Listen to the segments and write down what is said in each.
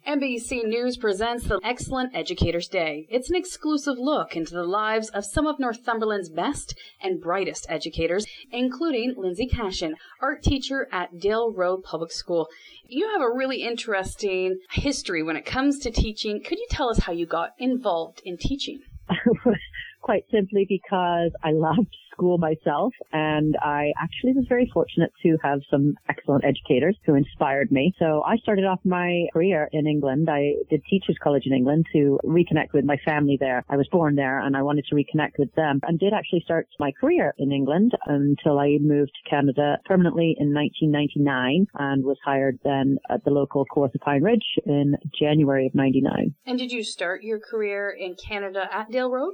NBC News presents the Excellent Educators Day. It's an exclusive look into the lives of some of Northumberland's best and brightest educators, including Lindsay Cashin, art teacher at Dale Road Public School. You have a really interesting history when it comes to teaching. Could you tell us how you got involved in teaching? Quite simply because I loved school myself, and I actually was very fortunate to have some excellent educators who inspired me. So I started off my career in England. I did Teachers College in England to reconnect with my family there. I was born there and I wanted to reconnect with them, and did actually start my career in England until I moved to Canada permanently in 1999 and was hired then at the local Kawartha Pine Ridge in January of 99. And did you start your career in Canada at Dale Road?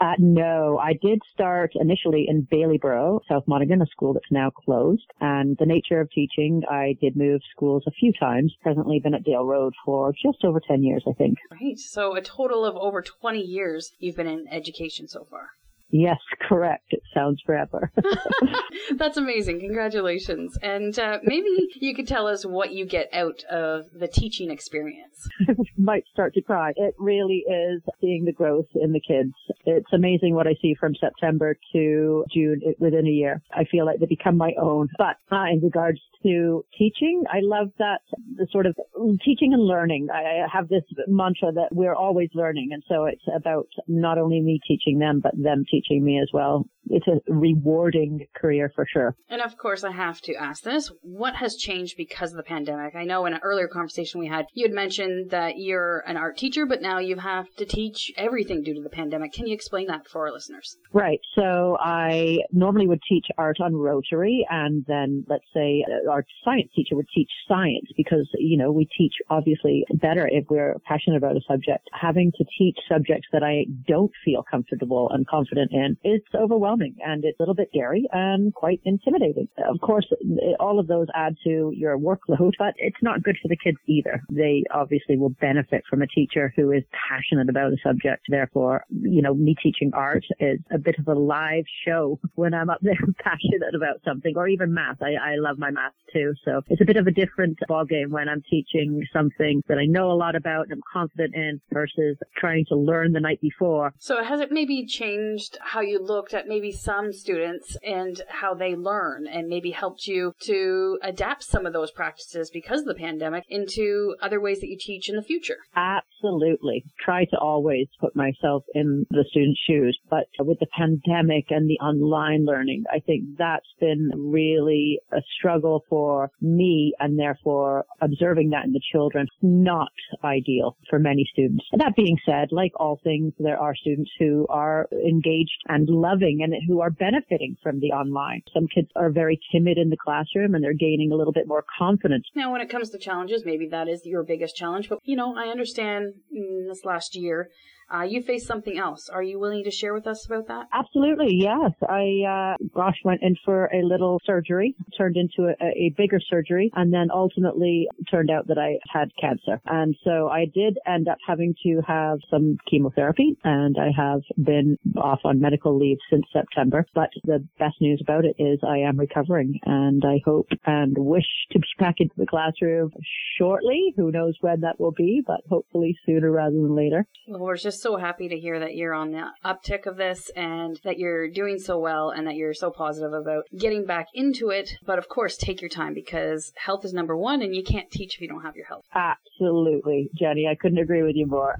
No, I did start initially in Baileyborough, South Monaghan, a school that's now closed. And the nature of teaching, I did move schools a few times. Presently been at Dale Road for just over 10 years, I think. Right. So a total of over 20 years you've been in education so far. Yes, correct. It sounds forever. That's amazing. Congratulations. And maybe you could tell us what you get out of the teaching experience. I might start to cry. It really is seeing the growth in the kids. It's amazing what I see from September to June within a year. I feel like they become my own. But in regards to teaching, I love that the sort of teaching and learning. I have this mantra that we're always learning. And so it's about not only me teaching them, but them teaching me as well. It's a rewarding career for sure. And of course, I have to ask this. What has changed because of the pandemic? I know in an earlier conversation we had, you had mentioned that you're an art teacher, but now you have to teach everything due to the pandemic. Can you explain that for our listeners? Right. So I normally would teach art on Rotary, and then let's say our science teacher would teach science because, we teach obviously better if we're passionate about a subject. Having to teach subjects that I don't feel comfortable and confident in, it's overwhelming and it's a little bit scary and quite intimidating. Of course, all of those add to your workload, but it's not good for the kids either. They obviously will benefit from a teacher who is passionate about a subject. Therefore, me teaching art is a bit of a live show when I'm up there passionate about something, or even math. I love my math too. So it's a bit of a different ballgame when I'm teaching something that I know a lot about and I'm confident in versus trying to learn the night before. So has it maybe changed how you looked at maybe some students and how they learn, and maybe helped you to adapt some of those practices because of the pandemic into other ways that you teach in the future? Absolutely. Try to always put myself in the student's shoes. But with the pandemic and the online learning, I think that's been really a struggle for me, and therefore observing that in the children, not ideal for many students. That being said, like all things, there are students who are engaged and loving and who are benefiting from the online. Some kids are very timid in the classroom and they're gaining a little bit more confidence. Now, when it comes to challenges, maybe that is your biggest challenge. But, I understand in this last year, you faced something else. Are you willing to share with us about that? Absolutely, yes. I, went in for a little surgery, turned into a bigger surgery, and then ultimately turned out that I had cancer. And so I did end up having to have some chemotherapy, and I have been off on medical leave since September. But the best news about it is I am recovering, and I hope and wish to be back into the classroom shortly. Who knows when that will be, but hopefully sooner rather than later. Well, we're just so happy to hear that you're on the uptick of this and that you're doing so well and that you're so positive about getting back into it. But of course, take your time because health is number one and you can't teach if you don't have your health. Absolutely, Jenny. I couldn't agree with you more.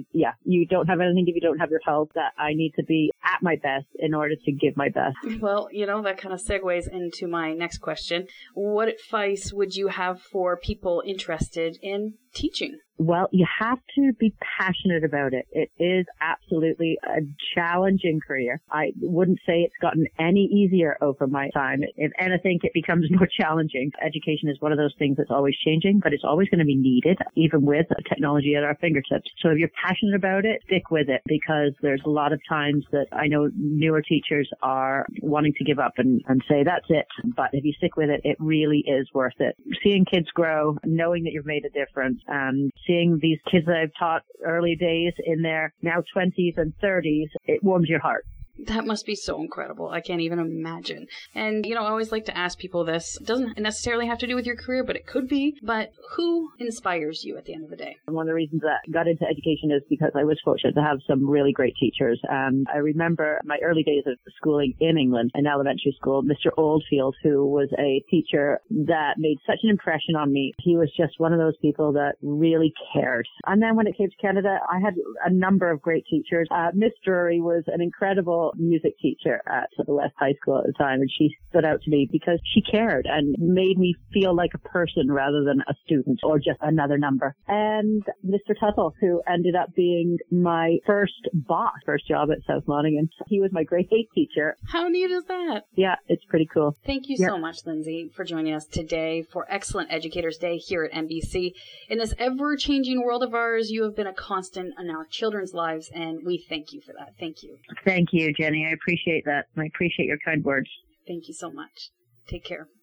You don't have anything if you don't have your health. That I need to be at my best in order to give my best. Well, that kind of segues into my next question. What advice would you have for people interested in teaching? Well, you have to be passionate about it. It is absolutely a challenging career. I wouldn't say it's gotten any easier over my time. If anything, it becomes more challenging. Education is one of those things that's always changing, but it's always going to be needed, even with technology at our fingertips. So if you're passionate about it, stick with it, because there's a lot of times that I know newer teachers are wanting to give up and say, that's it. But if you stick with it, it really is worth it. Seeing kids grow, knowing that you've made a difference, and seeing these kids that I've taught early days in their now 20s and 30s, it warms your heart. That must be so incredible. I can't even imagine. And, I always like to ask people this. It doesn't necessarily have to do with your career, but it could be. But who inspires you at the end of the day? One of the reasons that I got into education is because I was fortunate to have some really great teachers. And I remember my early days of schooling in England, in elementary school, Mr. Oldfield, who was a teacher that made such an impression on me. He was just one of those people that really cared. And then when it came to Canada, I had a number of great teachers. Miss Drury was an incredible music teacher at the West High School at the time, and she stood out to me because she cared and made me feel like a person rather than a student or just another number. And Mr. Tuttle, who ended up being my first job at South Monaghan. He was my grade 8 teacher. How neat is that? Yeah, it's pretty cool. Thank you so much, Lindsay, for joining us today for Excellent Educators Day here at NBC. In this ever-changing world of ours, you have been a constant in our children's lives, and we thank you for that. Thank you. Thank you, Jenny. I appreciate that. I appreciate your kind words. Thank you so much. Take care.